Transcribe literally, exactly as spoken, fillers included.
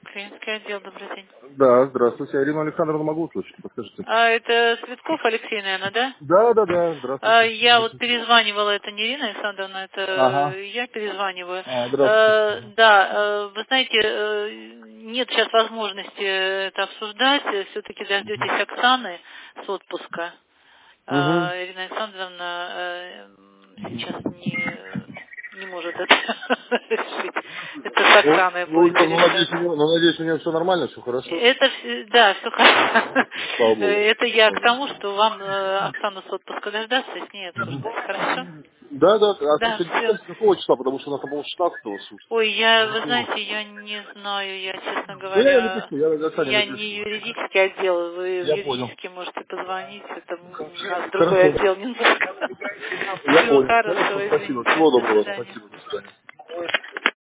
Клиентский отдел, добрый день. Да, здравствуйте. Ирину Александровну могу услышать? Подскажите. А, это Цветков Алексей, наверное, да? Да, да, да, А, здравствуйте. я вот перезванивала, это не Ирина Александровна, это Ага. я перезваниваю. А, здравствуйте. Э, да, э, вы знаете, э, нет сейчас возможности это обсуждать, все-таки дождетесь Оксаны с отпуска. Угу. А, Ирина Александровна э, сейчас не, не может это решить. Это с Ну, Оксаной ну, будете ну, надеюсь, решать. у него, ну, надеюсь, у него все нормально, все хорошо. Это, вс- да, все хорошо. Слава Богу. Это я к тому, что вам э, Оксану с отпуска дождаться и с ней обсуждать. Хорошо? Да, да, а Да, слушайте, все. с какого числа? Потому что у нас, по-моему, шестнадцатого суд. Ой, я, вы Ну, знаете, я не знаю, я, честно ну, я говоря, напишу, я Оксане я не напишу. юридический отдел, вы в Я понял. юридический можете позвонить, это у нас другой Хорошо. отдел не нужен. Я Всего понял. хорошего, Хорошо, спасибо. извините, Всего до доброго. свидания. Спасибо. До свидания.